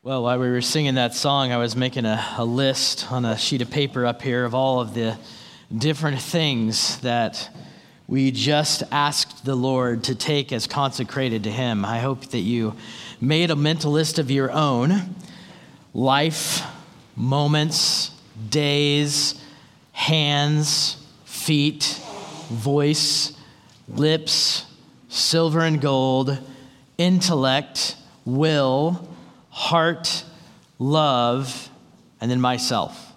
Well, while we were singing that song, I was making a list on a sheet of paper up here of all of the different things that we just asked the Lord to take as consecrated to Him. I hope that you made a mental list of your own. Life, moments, days, hands, feet, voice, lips, silver and gold, intellect, will, heart, love, and then myself.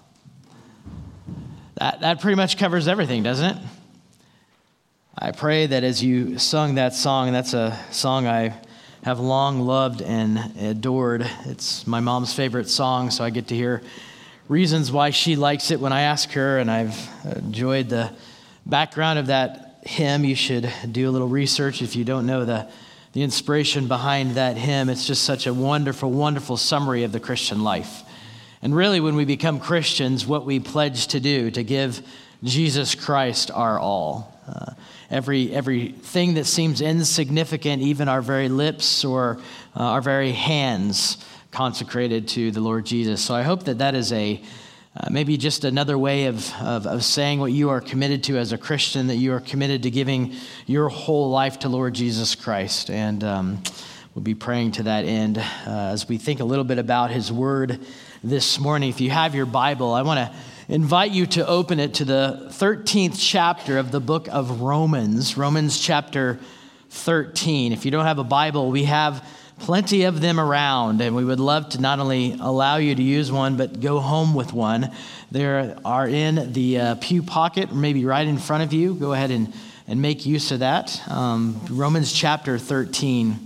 That pretty much covers everything, doesn't it? I pray that as you sung that song, and that's a song I have long loved and adored. It's my mom's favorite song, so I get to hear reasons why she likes it when I ask her, and I've enjoyed the background of that hymn. You should do a little research if you don't know the inspiration behind that hymn. It's just such a wonderful, wonderful summary of the Christian life. And really, when we become Christians, what we pledge to do, to give Jesus Christ our all. Everything that seems insignificant, even our very lips or our very hands, consecrated to the Lord Jesus. So I hope that is maybe just another way of saying what you are committed to as a Christian, that you are committed to giving your whole life to Lord Jesus Christ. And we'll be praying to that end as we think a little bit about His Word this morning. If you have your Bible, I want to invite you to open it to the 13th chapter of the book of Romans, Romans chapter 13. If you don't have a Bible, we have plenty of them around, and we would love to not only allow you to use one, but go home with one. They are in the pew pocket, or maybe right in front of you. Go ahead and make use of that. Romans chapter 13.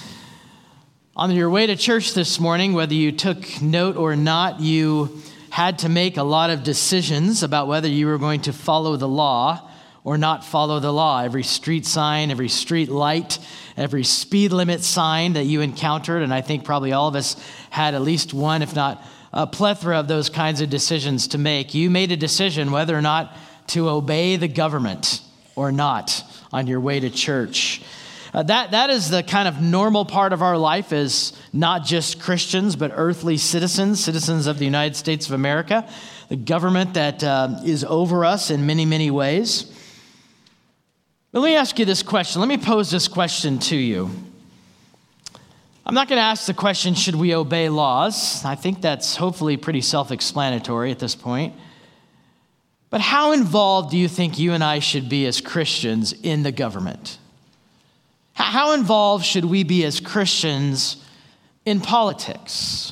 On your way to church this morning, whether you took note or not, you had to make a lot of decisions about whether you were going to follow the law or not follow the law. Every street sign, every street light, every speed limit sign that you encountered, and I think probably all of us had at least one, if not a plethora of those kinds of decisions to make. You made a decision whether or not to obey the government or not on your way to church. That is the kind of normal part of our life as not just Christians, but earthly citizens of the United States of America, the government that is over us in many, many ways. But let me ask you this question. Let me pose this question to you. I'm not going to ask the question, should we obey laws? I think that's hopefully pretty self-explanatory at this point. But how involved do you think you and I should be as Christians in the government? How involved should we be as Christians in politics?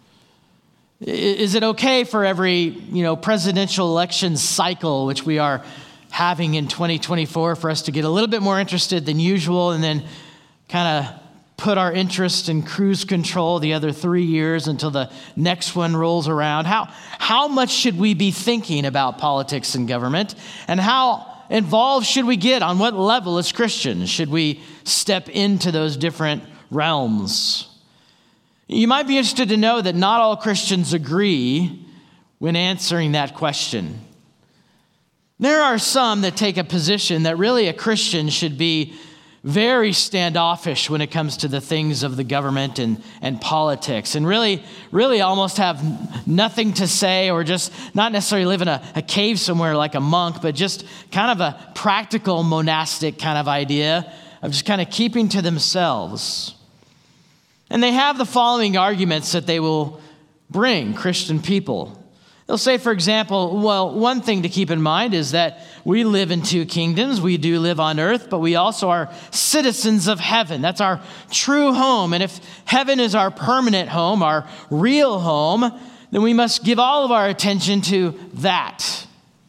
Is it okay for every, presidential election cycle, which we are having in 2024, for us to get a little bit more interested than usual and then kind of put our interest in cruise control the other 3 years until the next one rolls around? How much should we be thinking about politics and government? And how involved should we get? On what level as Christians should we step into those different realms? You might be interested to know that not all Christians agree when answering that question. There are some that take a position that really a Christian should be very standoffish when it comes to the things of the government and politics, and really almost have nothing to say, or just not necessarily live in a cave somewhere like a monk, but just kind of a practical monastic kind of idea of just kind of keeping to themselves. And they have the following arguments that they will bring Christian people. They'll say, for example, well, one thing to keep in mind is that we live in two kingdoms. We do live on earth, but we also are citizens of heaven. That's our true home. And if heaven is our permanent home, our real home, then we must give all of our attention to that.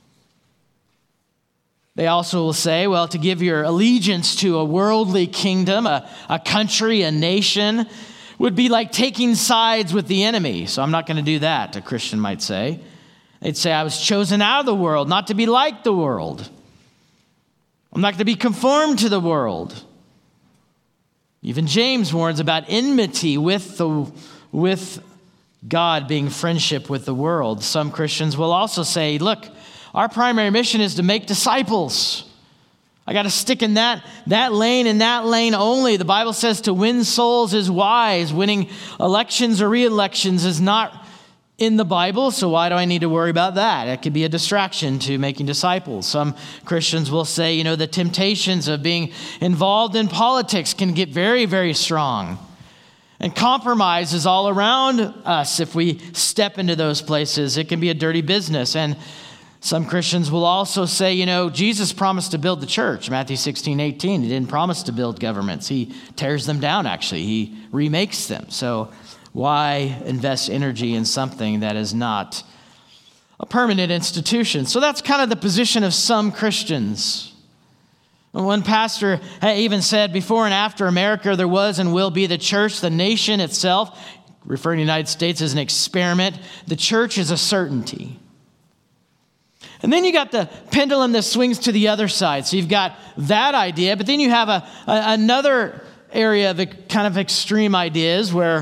They also will say, well, to give your allegiance to a worldly kingdom, a country, a nation, would be like taking sides with the enemy. So I'm not going to do that, a Christian might say. They'd say, I was chosen out of the world, not to be like the world. I'm not going to be conformed to the world. Even James warns about enmity with God being friendship with the world. Some Christians will also say, look, our primary mission is to make disciples. I got to stick in that lane and that lane only. The Bible says to win souls is wise. Winning elections or re-elections is not in the Bible, so why do I need to worry about that? It could be a distraction to making disciples. Some Christians will say, the temptations of being involved in politics can get very, very strong. And compromise is all around us if we step into those places. It can be a dirty business. And some Christians will also say, Jesus promised to build the church. Matthew 16:18. He didn't promise to build governments. He tears them down, actually. He remakes them. So why invest energy in something that is not a permanent institution? So that's kind of the position of some Christians. One pastor even said, before and after America, there was and will be the church. The nation itself, referring to the United States, as an experiment. The church is a certainty. And then you got the pendulum that swings to the other side. So you've got that idea, but then you have another area of kind of extreme ideas where,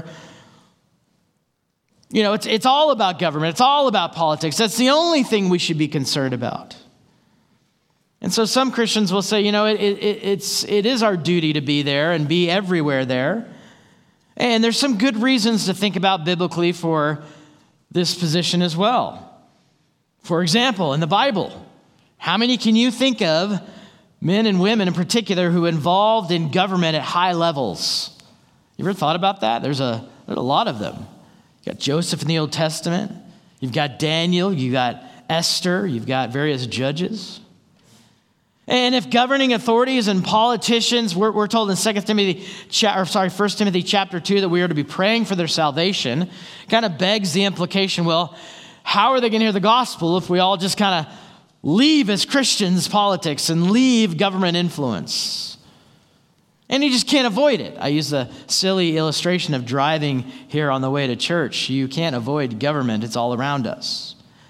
it's all about government. It's all about politics. That's the only thing we should be concerned about. And so some Christians will say, it is our duty to be there and be everywhere there. And there's some good reasons to think about biblically for this position as well. For example, in the Bible, how many can you think of, men and women in particular, who involved in government at high levels? You ever thought about that? There's a lot of them. You've got Joseph in the Old Testament. You've got Daniel. You've got Esther. You've got various judges. And if governing authorities and politicians, we're told in 1 Timothy chapter 2 that we are to be praying for their salvation, kind of begs the implication, well, how are they going to hear the gospel if we all just kind of leave as Christians politics and leave government influence? And you just can't avoid it. I use the silly illustration of driving here on the way to church. You can't avoid government. It's all around us.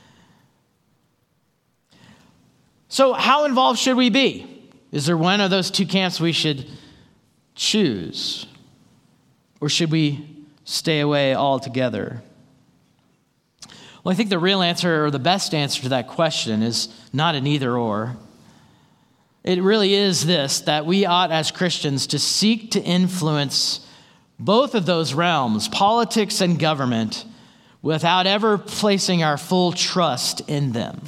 So how involved should we be? Is there one of those two camps we should choose? Or should we stay away altogether? Well, I think the real answer, or the best answer to that question, is not an either or. It really is this, that we ought as Christians to seek to influence both of those realms, politics and government, without ever placing our full trust in them.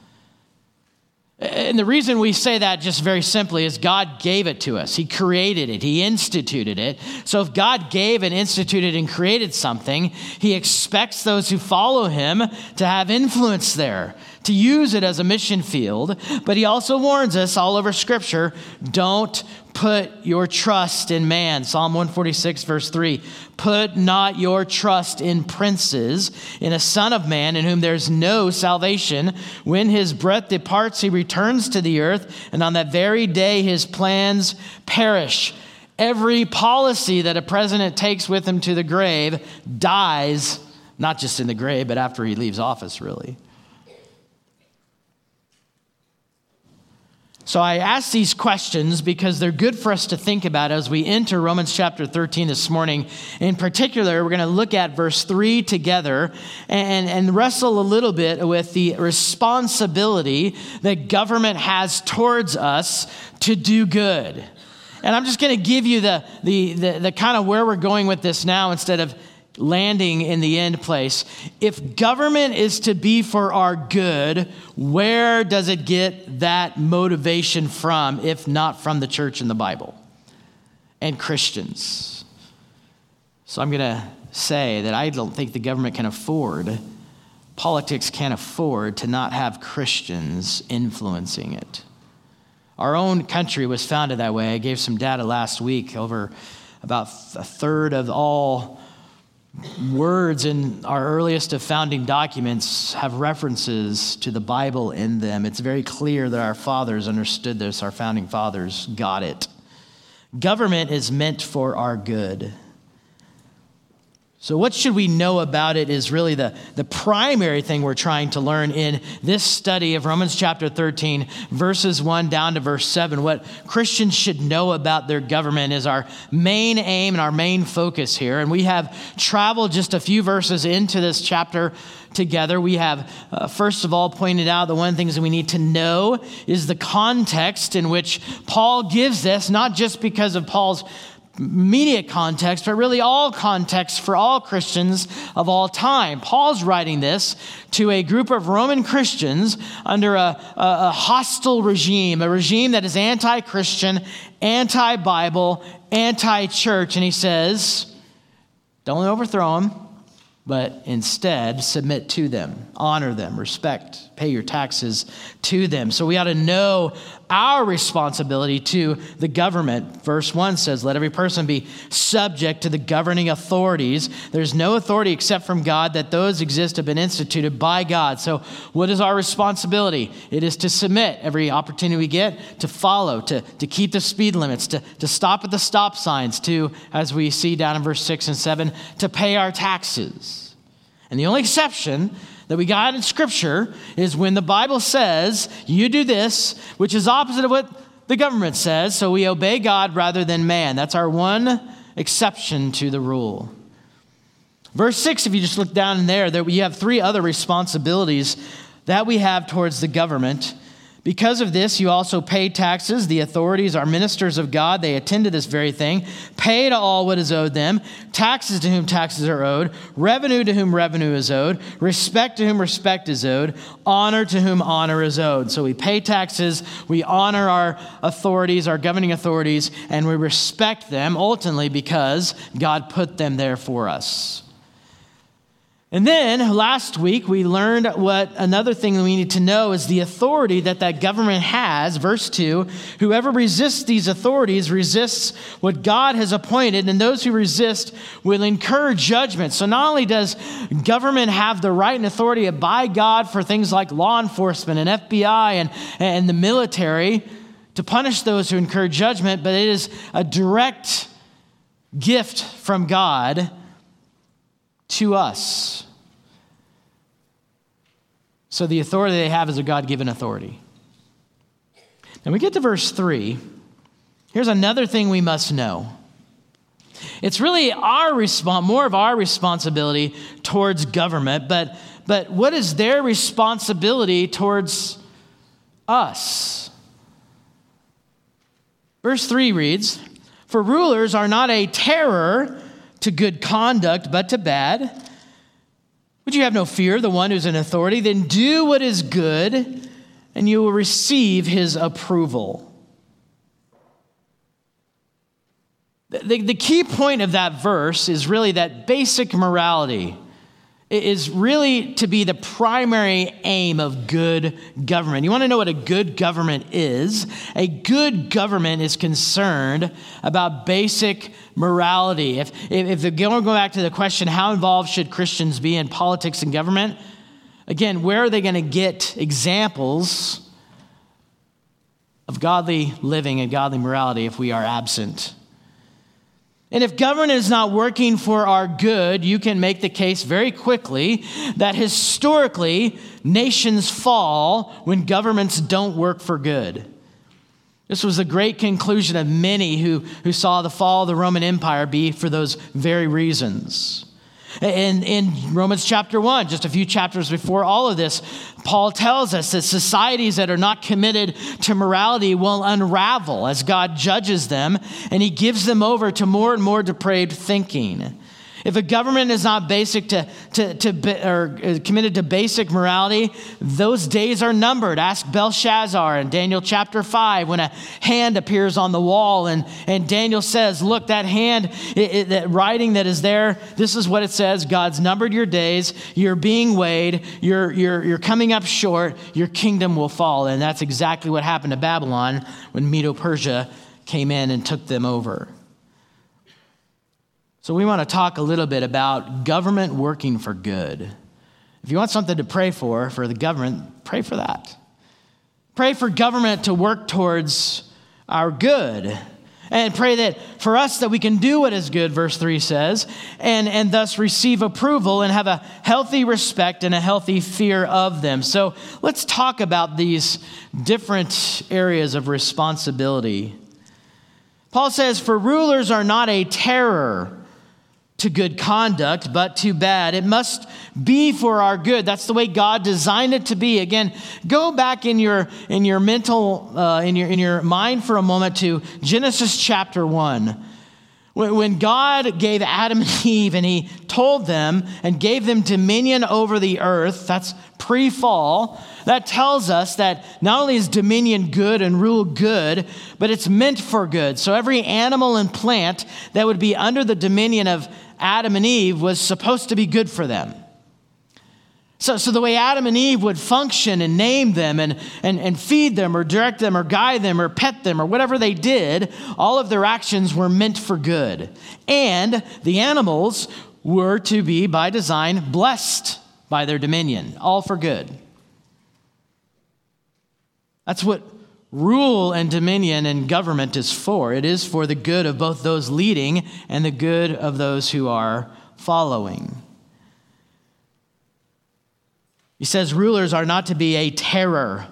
And the reason we say that just very simply is God gave it to us. He created it. He instituted it. So if God gave and instituted and created something, he expects those who follow him to have influence there, to use it as a mission field. But he also warns us all over Scripture, don't put your trust in man. Psalm 146, verse 3. Put not your trust in princes, in a son of man in whom there's no salvation. When his breath departs, he returns to the earth, and on that very day his plans perish. Every policy that a president takes with him to the grave dies, not just in the grave, but after he leaves office, really. So I ask these questions because they're good for us to think about as we enter Romans chapter 13 this morning. In particular, we're going to look at verse 3 together and wrestle a little bit with the responsibility that government has towards us to do good. And I'm just going to give you the kind of where we're going with this now instead of landing in the end place. If government is to be for our good, where does it get that motivation from, if not from the church and the Bible and Christians? So I'm going to say that I don't think the government can afford, politics can't afford to not have Christians influencing it. Our own country was founded that way. I gave some data last week. Over about a third of all words in our earliest of founding documents have references to the Bible in them. It's very clear that our fathers understood this. Our founding fathers got it. Government is meant for our good. So what should we know about it is really the primary thing we're trying to learn in this study of Romans chapter 13, verses 1 down to verse 7. What Christians should know about their government is our main aim and our main focus here. And we have traveled just a few verses into this chapter together. We have, first of all, pointed out that one of the things that we need to know is the context in which Paul gives this, not just because of Paul's immediate context, but really all context for all Christians of all time. Paul's writing this to a group of Roman Christians under a hostile regime, a regime that is anti-Christian, anti-Bible, anti-church. And he says, don't overthrow them, but instead submit to them, honor them, respect, pay your taxes to them. So we ought to know our responsibility to the government. Verse 1 says, let every person be subject to the governing authorities. There's no authority except from God, that those exist have been instituted by God. So what is our responsibility? It is to submit every opportunity we get, to follow, to keep the speed limits, to stop at the stop signs, to, as we see down in verse 6 and 7, to pay our taxes. And the only exception that we got in Scripture is when the Bible says, you do this, which is opposite of what the government says, so we obey God rather than man. That's our one exception to the rule. Verse 6, if you just look down in there, we have three other responsibilities that we have towards the government. Because of this, you also pay taxes. The authorities are ministers of God. They attend to this very thing. Pay to all what is owed them. Taxes to whom taxes are owed. Revenue to whom revenue is owed. Respect to whom respect is owed. Honor to whom honor is owed. So we pay taxes, we honor our authorities, our governing authorities, and we respect them ultimately because God put them there for us. And then last week, we learned what another thing that we need to know is the authority that government has. Verse 2, whoever resists these authorities resists what God has appointed, and those who resist will incur judgment. So not only does government have the right and authority by God for things like law enforcement and FBI and the military to punish those who incur judgment, but it is a direct gift from God to us. So the authority they have is a God-given authority. Then we get to verse 3. Here's another thing we must know. It's really more of our responsibility towards government, but what is their responsibility towards us? Verse 3 reads, for rulers are not a terror to good conduct, but to bad. Would you have no fear of the one who's in authority? Then do what is good, and you will receive his approval. The key point of that verse is really that basic morality is really to be the primary aim of good government. You want to know what a good government is? A good government is concerned about basic morality. If we're going to go back to the question, how involved should Christians be in politics and government? Again, where are they going to get examples of godly living and godly morality if we are absent? And if government is not working for our good, you can make the case very quickly that historically nations fall when governments don't work for good. This was the great conclusion of many who saw the fall of the Roman Empire be for those very reasons. In Romans chapter 1, just a few chapters before all of this, Paul tells us that societies that are not committed to morality will unravel as God judges them, and he gives them over to more and more depraved thinking. If a government is not committed to basic morality, those days are numbered. Ask Belshazzar in Daniel chapter 5 when a hand appears on the wall and Daniel says, look, that hand, that writing that is there, this is what it says. God's numbered your days. You're being weighed. You're coming up short. Your kingdom will fall. And that's exactly what happened to Babylon when Medo-Persia came in and took them over. So we want to talk a little bit about government working for good. If you want something to pray for the government, pray for that. Pray for government to work towards our good. and pray that for us that we can do what is good, verse 3 says, and thus receive approval and have a healthy respect and a healthy fear of them. So let's talk about these different areas of responsibility. Paul says, for rulers are not a terror to good conduct, but to bad. It must be for our good. That's the way God designed it to be. Again, go back in your mental, in your mind for a moment to Genesis chapter 1. When God gave Adam and Eve and he told them and gave them dominion over the earth, that's pre-fall, that tells us that not only is dominion good and rule good, but it's meant for good. So every animal and plant that would be under the dominion of Adam and Eve was supposed to be good for them. So the way Adam and Eve would function and name them and feed them or direct them or guide them or pet them or whatever they did, all of their actions were meant for good. And the animals were to be, by design, blessed by their dominion, all for good. That's what rule and dominion and government is for. It is for the good of both those leading and the good of those who are following. He says rulers are not to be a terror,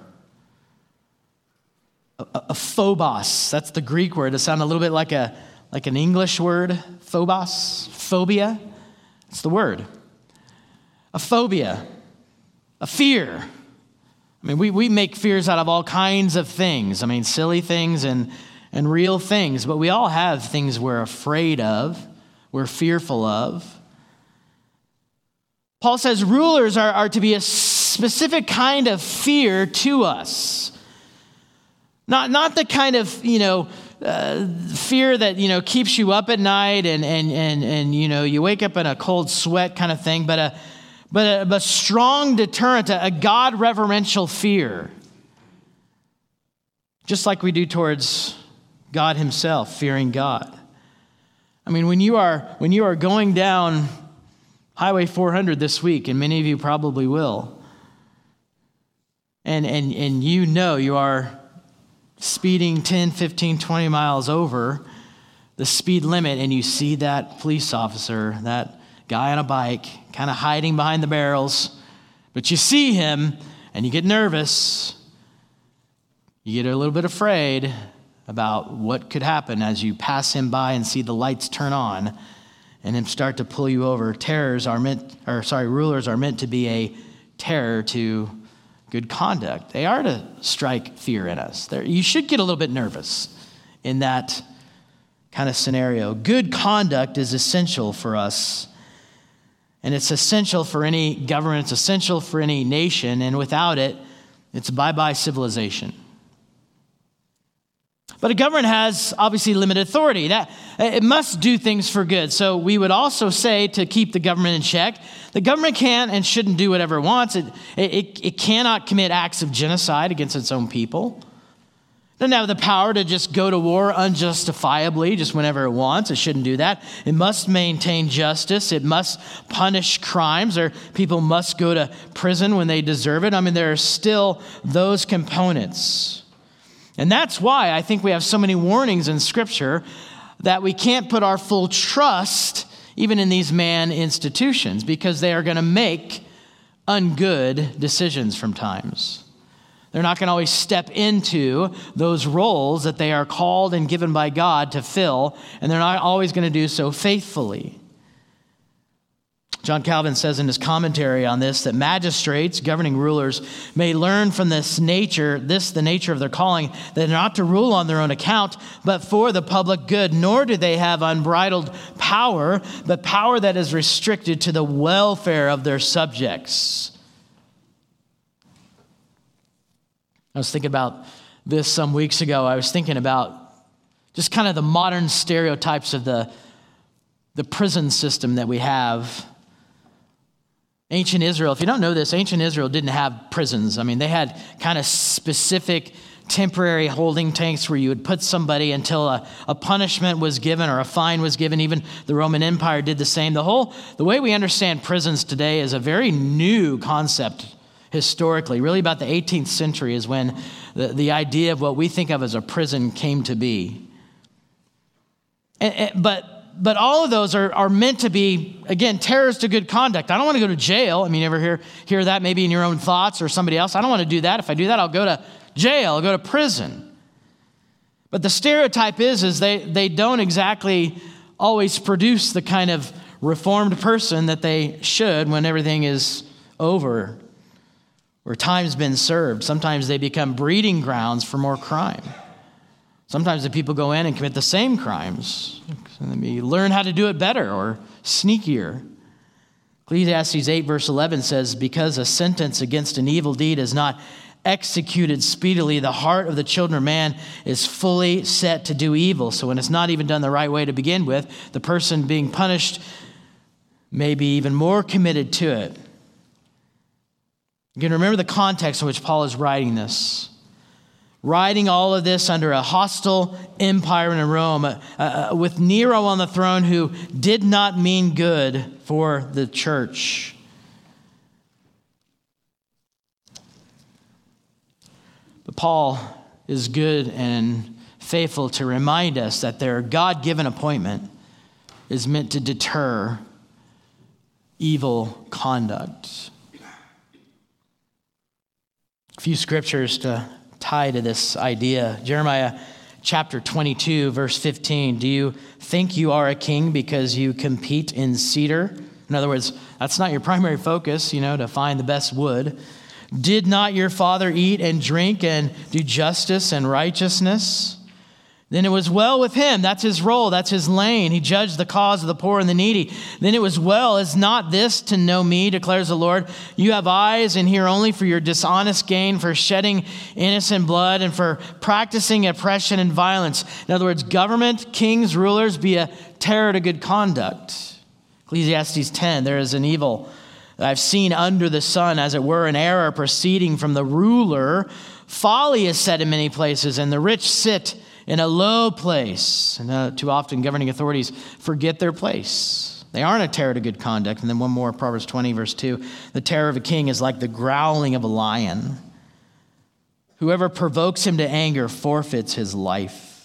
a phobos. That's the Greek word. It sounds a little bit like an English word, phobos, phobia. It's the word. A phobia, a fear. I mean, we make fears out of all kinds of things. I mean, silly things and real things. But we all have things we're afraid of, we're fearful of. Paul says rulers are to be a specific kind of fear to us. Not the kind of, fear that, keeps you up at night and you wake up in a cold sweat kind of thing, but a strong deterrent, a God-reverential fear. Just like we do towards God himself, fearing God. I mean, when you are going down Highway 400 this week, and many of you probably will, and you are speeding 10, 15, 20 miles over the speed limit, and you see that police officer, that guy on a bike, kind of hiding behind the barrels, but you see him, and you get nervous. You get a little bit afraid about what could happen as you pass him by and see the lights turn on and him start to pull you over. Rulers are meant to be a terror to good conduct. They are to strike fear in us. You should get a little bit nervous in that kind of scenario. Good conduct is essential for us, and it's essential for any government. It's essential for any nation, and without it, it's bye-bye civilization. But a government has obviously limited authority. That it must do things for good. So we would also say, to keep the government in check, the government can and shouldn't do whatever it wants. It cannot commit acts of genocide against its own people. It doesn't have the power to just go to war unjustifiably, just whenever it wants. It shouldn't do that. It must maintain justice. It must punish crimes, or people must go to prison when they deserve it. I mean, there are still those components. And that's why I think we have so many warnings in Scripture that we can't put our full trust even in these man institutions, because they are going to make ungood decisions from times. They're not going to always step into those roles that they are called and given by God to fill, and they're not always going to do so faithfully. John Calvin says in his commentary on this that magistrates, governing rulers, may learn from the nature of their calling, that they're not to rule on their own account, but for the public good, nor do they have unbridled power, but power that is restricted to the welfare of their subjects. I was thinking about this some weeks ago. I was thinking about just kind of the modern stereotypes of the prison system that we have. Ancient Israel, if you don't know this, ancient Israel didn't have prisons. I mean, they had kind of specific temporary holding tanks where you would put somebody until a punishment was given or a fine was given. Even the Roman Empire did the same. The way we understand prisons today is a very new concept historically. Really about the 18th century is when the idea of what we think of as a prison came to be. But all of those are meant to be, again, terrors to good conduct. I don't want to go to jail. I mean, you ever hear that maybe in your own thoughts or somebody else? I don't want to do that. If I do that, I'll go to jail. I'll go to prison. But the stereotype is they don't exactly always produce the kind of reformed person that they should when everything is over or time's been served. Sometimes they become breeding grounds for more crime. Sometimes the people go in and commit the same crimes. And they learn how to do it better or sneakier. Ecclesiastes 8 verse 11 says, because a sentence against an evil deed is not executed speedily, the heart of the children of man is fully set to do evil. So when it's not even done the right way to begin with, the person being punished may be even more committed to it. You can remember the context in which Paul is writing this. Writing all of this under a hostile empire in Rome, with Nero on the throne, who did not mean good for the church. But Paul is good and faithful to remind us that their God-given appointment is meant to deter evil conduct. A few scriptures to tie to this idea. Jeremiah chapter 22, verse 15. Do you think you are a king because you compete in cedar? In other words, that's not your primary focus, to find the best wood. Did not your father eat and drink and do justice and righteousness? Then it was well with him. That's his role. That's his lane. He judged the cause of the poor and the needy. Then it was well. Is not this to know me, declares the Lord? You have eyes and hear only for your dishonest gain, for shedding innocent blood, and for practicing oppression and violence. In other words, government, kings, rulers, be a terror to good conduct. Ecclesiastes 10, there is an evil that I've seen under the sun, as it were, an error proceeding from the ruler. Folly is said in many places, and the rich sit in a low place. And too often governing authorities forget their place. They aren't a terror to good conduct. And then one more, Proverbs 20, verse 2. The terror of a king is like the growling of a lion. Whoever provokes him to anger forfeits his life.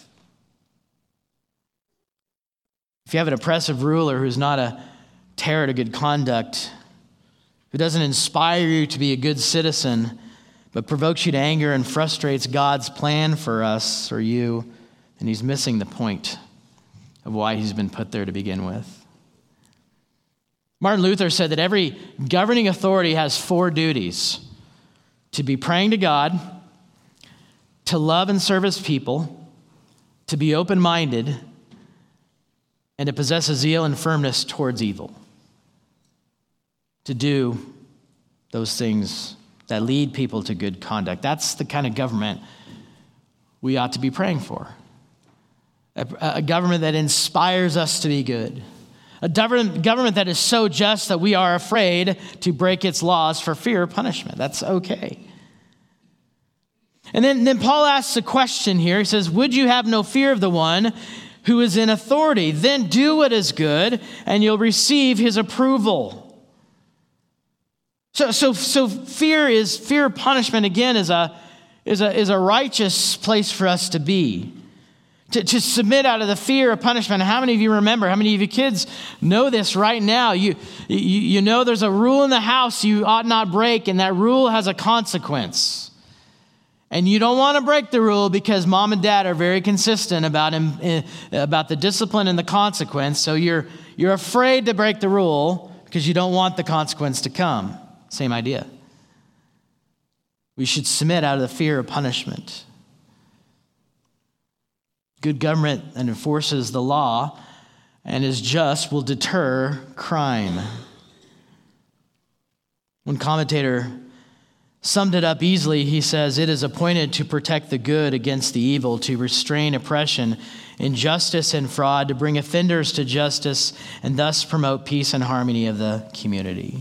If you have an oppressive ruler who's not a terror to good conduct, who doesn't inspire you to be a good citizen, but provokes you to anger and frustrates God's plan for us or you, and he's missing the point of why he's been put there to begin with. Martin Luther said that every governing authority has 4 duties: to be praying to God, to love and serve his people, to be open-minded, and to possess a zeal and firmness towards evil. To do those things that lead people to good conduct. That's the kind of government we ought to be praying for. A government that inspires us to be good. A government that is so just that we are afraid to break its laws for fear of punishment. That's okay. And then Paul asks a question here. He says, would you have no fear of the one who is in authority? Then do what is good, and you'll receive his approval. So fear of punishment, again, is a righteous place for us to be. To submit out of the fear of punishment. How many of you remember? How many of you kids know this right now? You know there's a rule in the house you ought not break, and that rule has a consequence. And you don't want to break the rule because mom and dad are very consistent about the discipline and the consequence. So you're afraid to break the rule because you don't want the consequence to come. Same idea. We should submit out of the fear of punishment. Good government that enforces the law and is just will deter crime. One commentator summed it up easily. He says, it is appointed to protect the good against the evil, to restrain oppression, injustice, and fraud, to bring offenders to justice, and thus promote peace and harmony of the community.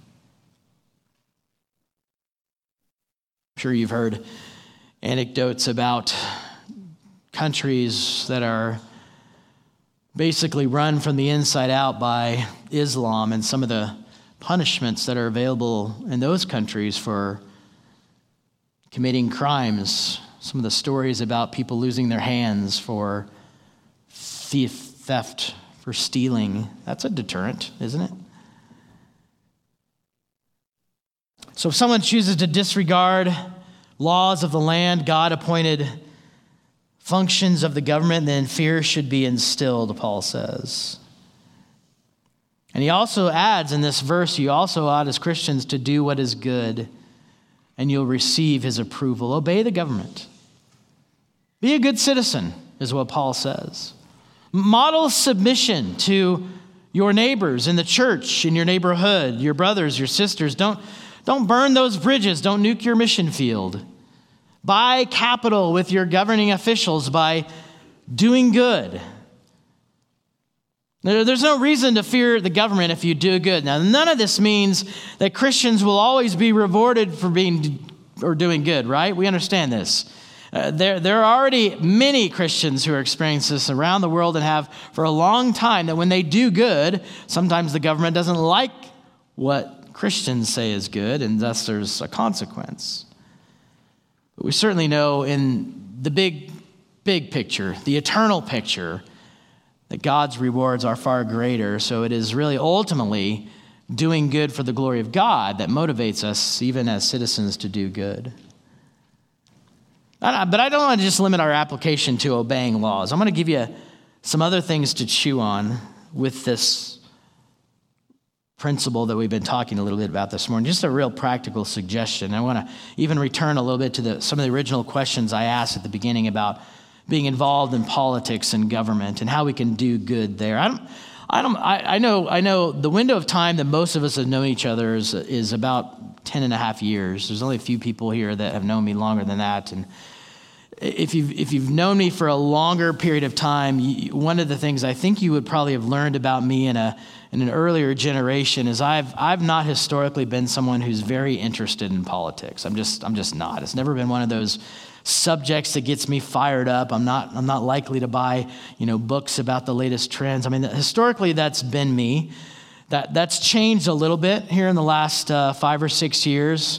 I'm sure you've heard anecdotes about countries that are basically run from the inside out by Islam and some of the punishments that are available in those countries for committing crimes. Some of the stories about people losing their hands for theft theft, for stealing. That's a deterrent, isn't it? So if someone chooses to disregard laws of the land, God-appointed functions of the government, then fear should be instilled, Paul says. And he also adds in this verse, you also ought as Christians to do what is good, and you'll receive his approval. Obey the government. Be a good citizen, is what Paul says. Model submission to your neighbors in the church, in your neighborhood, your brothers, your sisters. Don't burn those bridges. Don't nuke your mission field. Buy capital with your governing officials by doing good. There's no reason to fear the government if you do good. Now, none of this means that Christians will always be rewarded for being or doing good, right? We understand this. There are already many Christians who are experiencing this around the world and have for a long time, that when they do good, sometimes the government doesn't like what Christians say is good, and thus there's a consequence. But we certainly know in the big picture, the eternal picture, that God's rewards are far greater. So it is really ultimately doing good for the glory of God that motivates us, even as citizens, to do good. But I don't want to just limit our application to obeying laws. I'm going to give you some other things to chew on with this principle that we've been talking a little bit about this morning. Just a real practical suggestion. I want to even return a little bit to some of the original questions I asked at the beginning about being involved in politics and government and how we can do good there. I know the window of time that most of us have known each other is about 10 and a half years. There's only a few people here that have known me longer than that. And if you've known me for a longer period of time, one of the things I think you would probably have learned about me in an earlier generation is I've not historically been someone who's very interested in politics. I'm just not. It's never been one of those subjects that gets me fired up. I'm not likely to buy, books about the latest trends. I mean, historically that's been me. That's changed a little bit here in the last 5 or 6 years.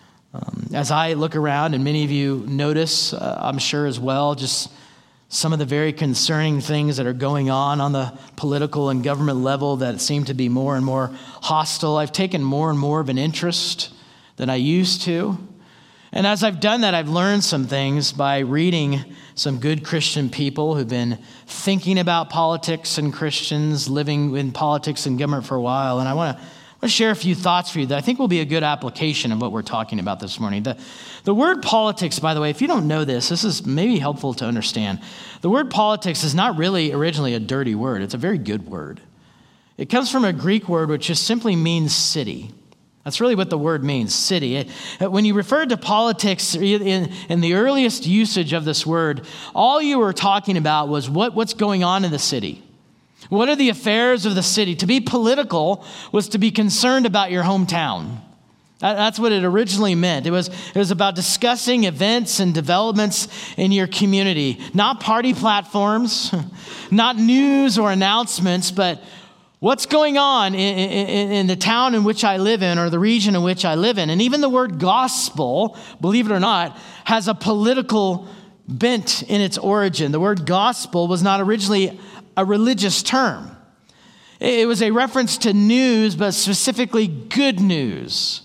As I look around, and many of you notice, I'm sure as well, just some of the very concerning things that are going on the political and government level that seem to be more and more hostile. I've taken more and more of an interest than I used to. And as I've done that, I've learned some things by reading some good Christian people who've been thinking about politics and Christians, living in politics and government for a while. And I want to share a few thoughts for you that I think will be a good application of what we're talking about this morning. The word politics, by the way, if you don't know this is maybe helpful to understand. The word politics is not really originally a dirty word. It's a very good word. It comes from a Greek word which just simply means city. That's really what the word means, city. When you referred to politics in the earliest usage of this word, all you were talking about was what's going on in the city. What are the affairs of the city? To be political was to be concerned about your hometown. That's what it originally meant. It was about discussing events and developments in your community, not party platforms, not news or announcements, but what's going on in the town in which I live in or the region in which I live in. And even the word gospel, believe it or not, has a political bent in its origin. The word gospel was not originally a religious term. It was a reference to news, but specifically good news.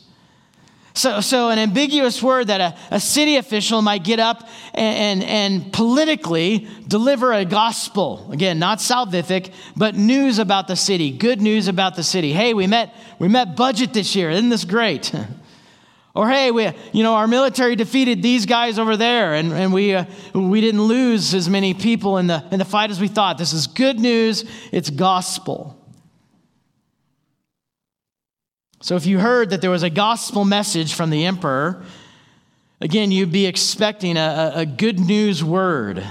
So an ambiguous word that a city official might get up and politically deliver a gospel. Again, not salvific, but news about the city, good news about the city. Hey, we met budget this year. Isn't this great? Or hey, our military defeated these guys over there, and we didn't lose as many people in the fight as we thought. This is good news. It's gospel. So if you heard that there was a gospel message from the emperor, again, you'd be expecting a good news word.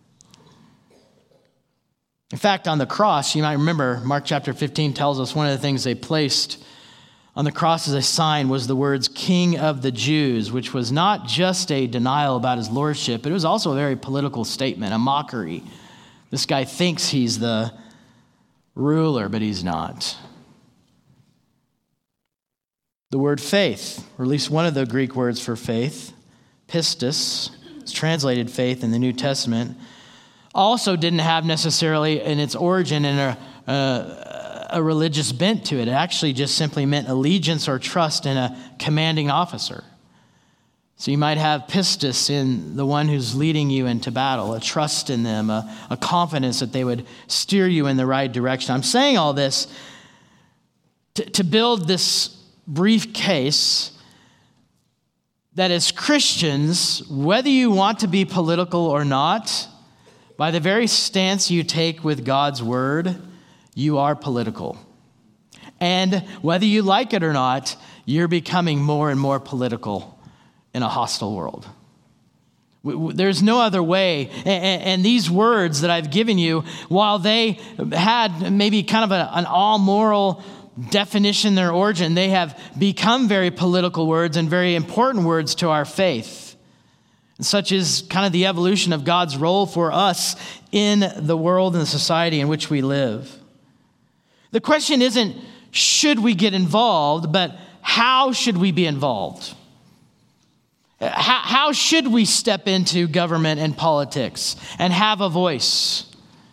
In fact, on the cross, you might remember, Mark chapter 15 tells us one of the things they placed on the cross as a sign was the words King of the Jews, which was not just a denial about his lordship, but it was also a very political statement, a mockery. This guy thinks he's the ruler, but he's not. The word faith, or at least one of the Greek words for faith, pistis, is translated faith in the New Testament, also didn't have necessarily in its origin in a religious bent to it. It actually just simply meant allegiance or trust in a commanding officer. So you might have pistis in the one who's leading you into battle, a trust in them, a confidence that they would steer you in the right direction. I'm saying all this to build this brief case that as Christians, whether you want to be political or not, by the very stance you take with God's word, you are political. And whether you like it or not, you're becoming more and more political in a hostile world. There's no other way. And these words that I've given you, while they had maybe kind of an all-moral definition, their origin, they have become very political words and very important words to our faith. And such is kind of the evolution of God's role for us in the world and the society in which we live. The question isn't, should we get involved, but how should we be involved? How should we step into government and politics and have a voice?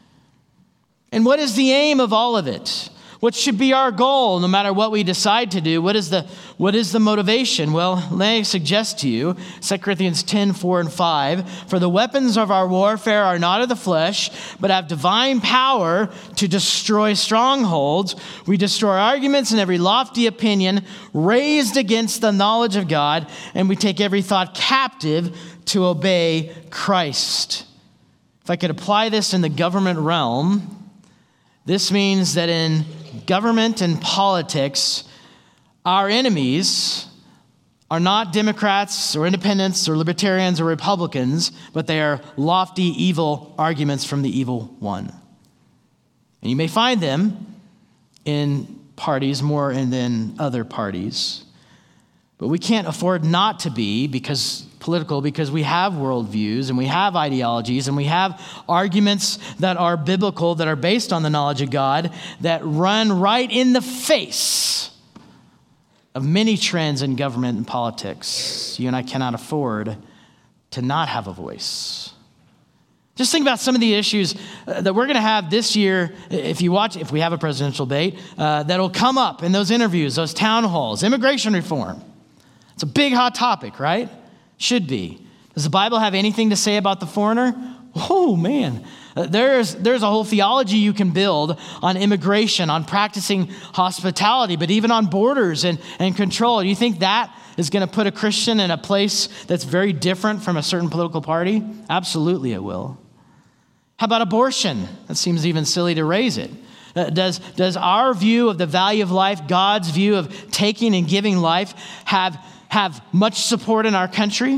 And what is the aim of all of it? What should be our goal no matter what we decide to do? What is the motivation? Well, let me suggest to you 2 Corinthians 10, 4 and 5. For the weapons of our warfare are not of the flesh, but have divine power to destroy strongholds. We destroy arguments and every lofty opinion raised against the knowledge of God, and we take every thought captive to obey Christ. If I could apply this in the government realm, this means that in government and politics, our enemies are not Democrats or independents or libertarians or Republicans, but they are lofty, evil arguments from the evil one. And you may find them in parties more than other parties, but we can't afford not to be because we have worldviews and we have ideologies and we have arguments that are biblical, that are based on the knowledge of God, that run right in the face of many trends in government and politics. You and I cannot afford to not have a voice. Just think about some of the issues that we're going to have this year, if we have a presidential debate, that'll come up in those interviews, those town halls. Immigration reform. It's a big hot topic, right? Should be. Does the Bible have anything to say about the foreigner? Oh, man. There's a whole theology you can build on immigration, on practicing hospitality, but even on borders and control. Do you think that is going to put a Christian in a place that's very different from a certain political party? Absolutely it will. How about abortion? That seems even silly to raise it. Does our view of the value of life, God's view of taking and giving life, have much support in our country?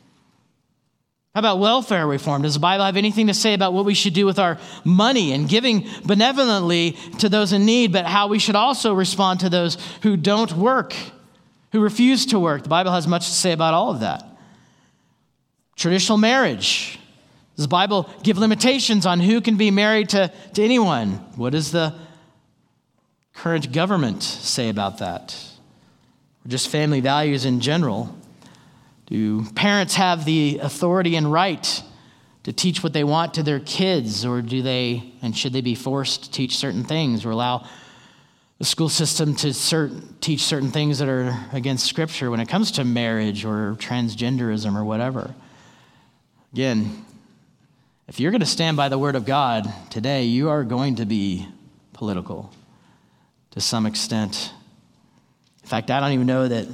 How about welfare reform? Does the Bible have anything to say about what we should do with our money and giving benevolently to those in need, but how we should also respond to those who don't work, who refuse to work? The Bible has much to say about all of that. Traditional marriage. Does the Bible give limitations on who can be married to anyone? What does the current government say about that? Or just family values in general? Do parents have the authority and right to teach what they want to their kids, or should they be forced to teach certain things, or allow the school system to teach certain things that are against Scripture when it comes to marriage or transgenderism or whatever? Again, if you're going to stand by the Word of God today, you are going to be political to some extent. In fact, I don't even know that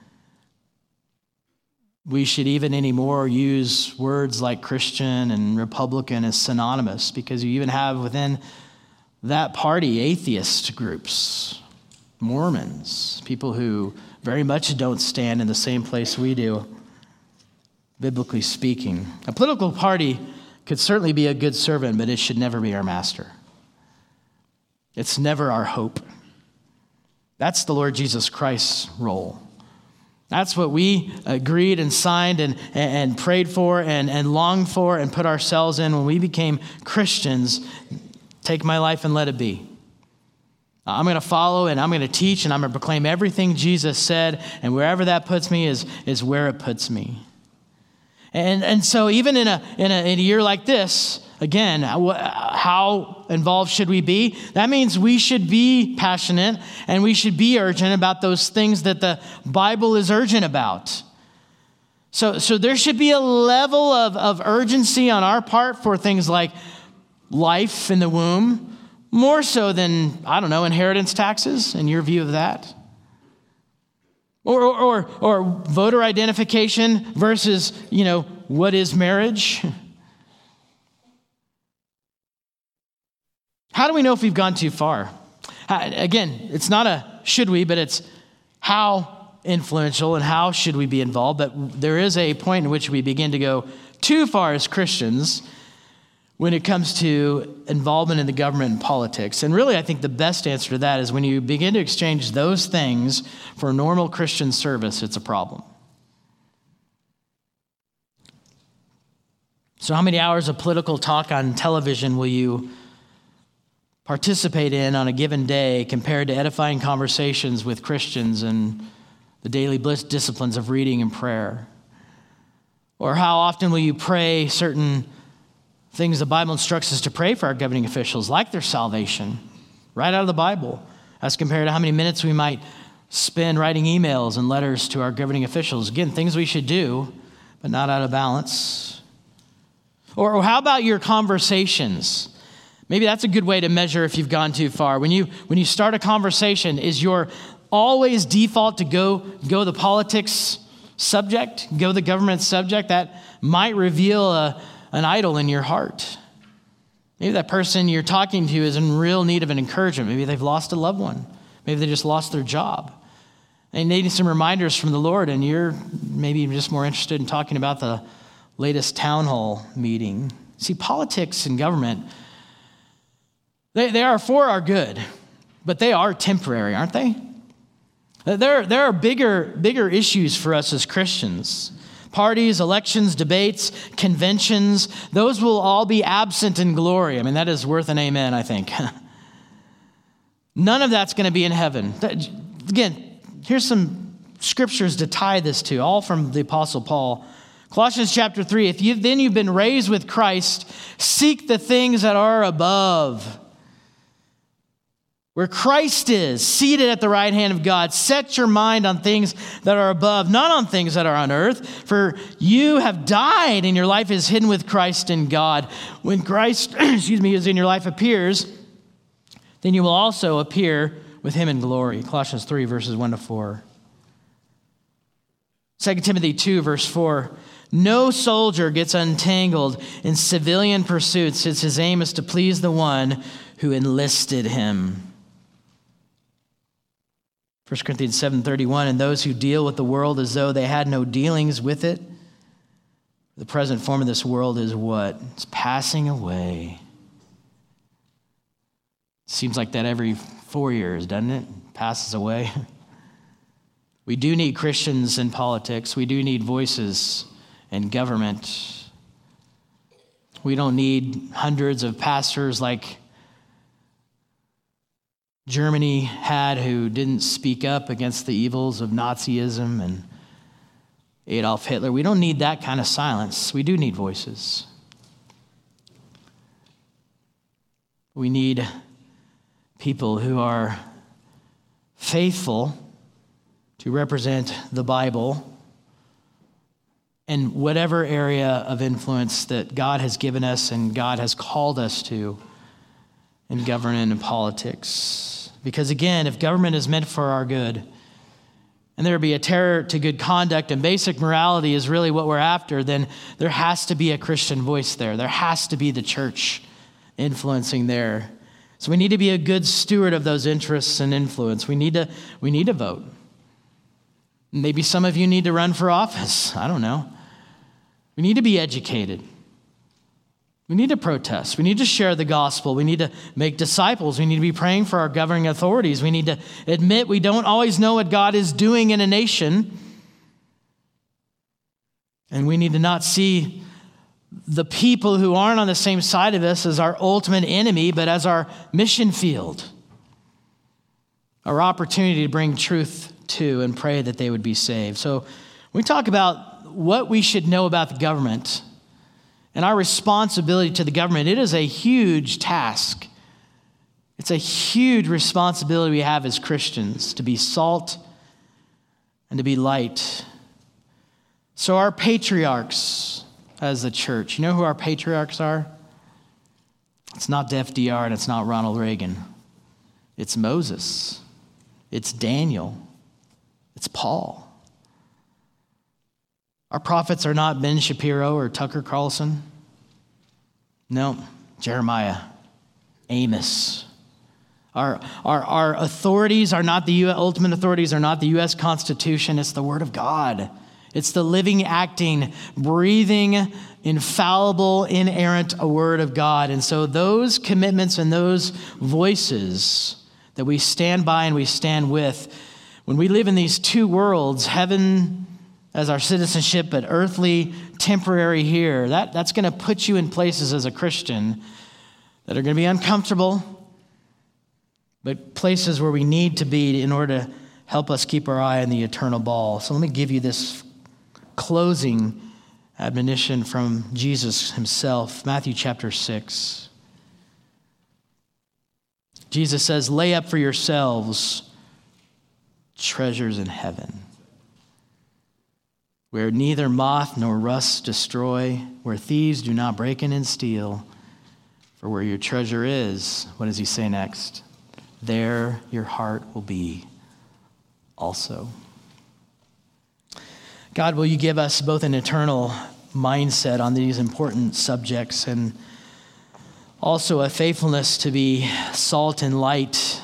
we should even anymore use words like Christian and Republican as synonymous, because you even have within that party atheist groups, Mormons, people who very much don't stand in the same place we do, biblically speaking. A political party could certainly be a good servant, but it should never be our master. It's never our hope. That's the Lord Jesus Christ's role. That's what we agreed and signed and prayed for and longed for and put ourselves in when we became Christians. Take my life and let it be. I'm going to follow and I'm going to teach and I'm going to proclaim everything Jesus said, and wherever that puts me is where it puts me. And so even in a year like this, again, how involved should we be? That means we should be passionate and we should be urgent about those things that the Bible is urgent about. So there should be a level of urgency on our part for things like life in the womb, more so than, I don't know, inheritance taxes, in your view of that. Or voter identification versus, what is marriage? How do we know if we've gone too far? Again, it's not a should we, but it's how influential and how should we be involved. But there is a point in which we begin to go too far as Christians when it comes to involvement in the government and politics. And really, I think the best answer to that is when you begin to exchange those things for normal Christian service, it's a problem. So how many hours of political talk on television will you participate in on a given day compared to edifying conversations with Christians and the daily disciplines of reading and prayer? Or how often will you pray certain things the Bible instructs us to pray for our governing officials, like their salvation, right out of the Bible, as compared to how many minutes we might spend writing emails and letters to our governing officials? Again, things we should do, but not out of balance. Or how about your conversations? Maybe that's a good way to measure if you've gone too far. When you start a conversation, is your always default to go the politics subject, go the government subject? That might reveal an idol in your heart. Maybe that person you're talking to is in real need of an encouragement. Maybe they've lost a loved one. Maybe they just lost their job. They need some reminders from the Lord, and you're maybe just more interested in talking about the latest town hall meeting. See, politics and government, they are for our good, but they are temporary, aren't they? There are bigger issues for us as Christians. Parties, elections, debates, conventions, those will all be absent in glory. I mean, that is worth an amen, I think. None of that's going to be in heaven. Again, here's some scriptures to tie this to, all from the Apostle Paul. Colossians chapter 3, if you've been raised with Christ, seek the things that are above, where Christ is, seated at the right hand of God. Set your mind on things that are above, not on things that are on earth. For you have died, and your life is hidden with Christ in God. When Christ, is in your life appears, then you will also appear with him in glory. Colossians 3, verses 1 to 4. 2 Timothy 2, verse 4. No soldier gets untangled in civilian pursuits, since his aim is to please the one who enlisted him. 1 Corinthians 7:31, and those who deal with the world as though they had no dealings with it. The present form of this world is what? It's passing away. Seems like that every 4 years, doesn't it? Passes away. We do need Christians in politics. We do need voices in government. We don't need hundreds of pastors like Germany had who didn't speak up against the evils of Nazism and Adolf Hitler. We don't need that kind of silence. We do need voices. We need people who are faithful to represent the Bible in whatever area of influence that God has given us and God has called us to in government and politics. Because again, if government is meant for our good, and there be a terror to good conduct and basic morality is really what we're after, then there has to be a Christian voice there. There has to be the church influencing there. So we need to be a good steward of those interests and influence. We need to vote. Maybe some of you need to run for office. I don't know. We need to be educated. We need to protest. We need to share the gospel. We need to make disciples. We need to be praying for our governing authorities. We need to admit we don't always know what God is doing in a nation. And we need to not see the people who aren't on the same side of us as our ultimate enemy, but as our mission field, our opportunity to bring truth to and pray that they would be saved. So We talk about what we should know about the government and our responsibility to the government. It is a huge task. It's a huge responsibility we have as Christians to be salt and to be light. So our patriarchs as the church, you know who our patriarchs are? It's not FDR and it's not Ronald Reagan. It's Moses. It's Daniel. It's Paul. Our prophets are not Ben Shapiro or Tucker Carlson. No, Jeremiah, Amos. Our authorities are not the ultimate authorities are not the U.S. Constitution. It's the Word of God. It's the living, acting, breathing, infallible, inerrant Word of God. And so those commitments and those voices that we stand by and we stand with, when we live in these two worlds, heaven as our citizenship, but earthly, temporary here, that's going to put you in places as a Christian that are going to be uncomfortable, but places where we need to be in order to help us keep our eye on the eternal ball. So let me give you this closing admonition from Jesus himself, Matthew chapter 6. Jesus says, lay up for yourselves treasures in heaven, where neither moth nor rust destroy, where thieves do not break in and steal. For where your treasure is, what does he say next? There your heart will be also. God, will you give us both an eternal mindset on these important subjects and also a faithfulness to be salt and light.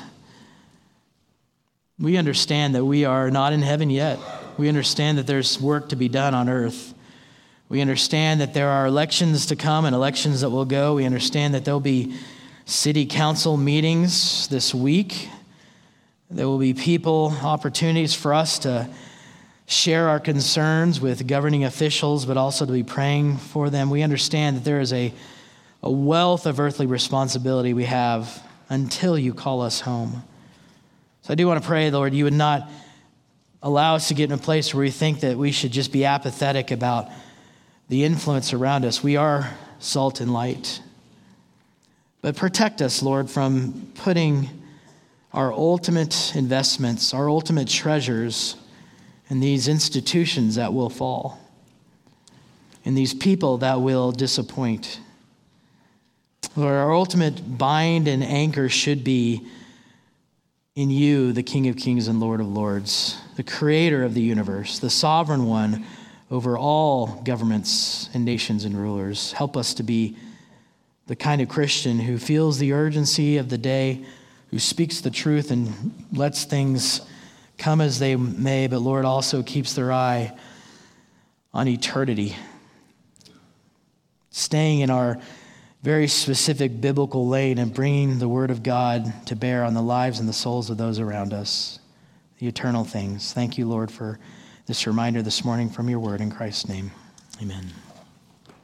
We understand that we are not in heaven yet. We understand that there's work to be done on earth. We understand that there are elections to come and elections that will go. We understand that there'll be city council meetings this week. There will be opportunities for us to share our concerns with governing officials, but also to be praying for them. We understand that there is a wealth of earthly responsibility we have until you call us home. So I do want to pray, Lord, you would not allow us to get in a place where we think that we should just be apathetic about the influence around us. We are salt and light. But protect us, Lord, from putting our ultimate investments, our ultimate treasures in these institutions that will fall, in these people that will disappoint. Lord, our ultimate bind and anchor should be in you, the King of Kings and Lord of Lords, the creator of the universe, the sovereign one over all governments and nations and rulers. Help us to be the kind of Christian who feels the urgency of the day, who speaks the truth and lets things come as they may, but Lord also keeps their eye on eternity, staying in our very specific biblical lane and bringing the word of God to bear on the lives and the souls of those around us, the eternal things. Thank you, Lord, for this reminder this morning from your word in Christ's name. Amen.